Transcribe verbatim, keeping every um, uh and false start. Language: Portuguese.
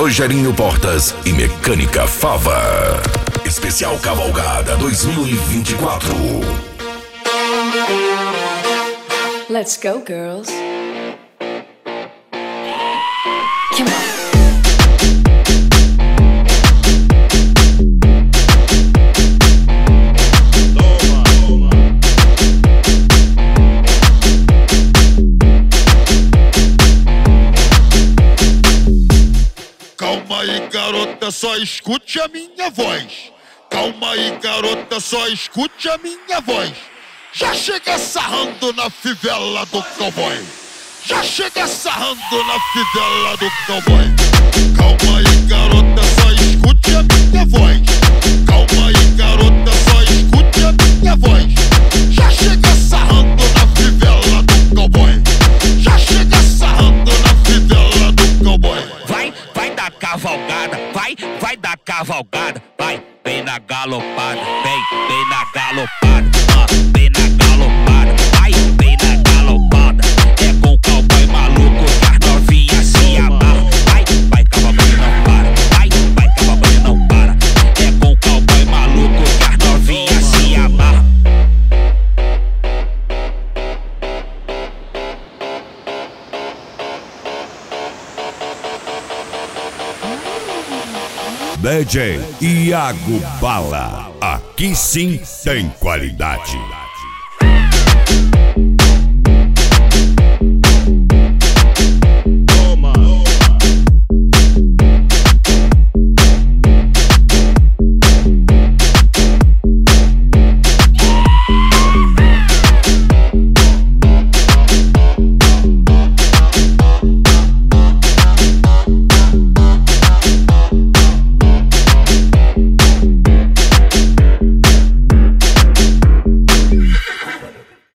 Rogerinho Portas e Mecânica Fava. Especial Cavalgada dois mil e vinte e quatro. Let's go, girls. Come on. Calma aí, garota, só escute a minha voz. Calma aí, garota, só escute a minha voz. Já chega sarrando na fivela do cowboy. Já chega sarrando na fivela do cowboy. Calma aí, garota, só escute a minha voz. Calma aí, garota, só escute a minha voz. Já chega sarrando na fivela do cowboy. Já chega sarrando na fivela do cowboy. Vai, vai dar cavalgada, vai, vai dar cavalgada, vai, vem na galopada, vem, vem na galopada, ah, vem na galopada, vai, vem na galopada. É com o cowboy maluco que as novinhas se amarram. Vai, vai cavalgando não para, vai, vai cavalgando não para. É com o cowboy maluco que as novinhas se amarram. D J Iago Bala, aqui sim tem qualidade.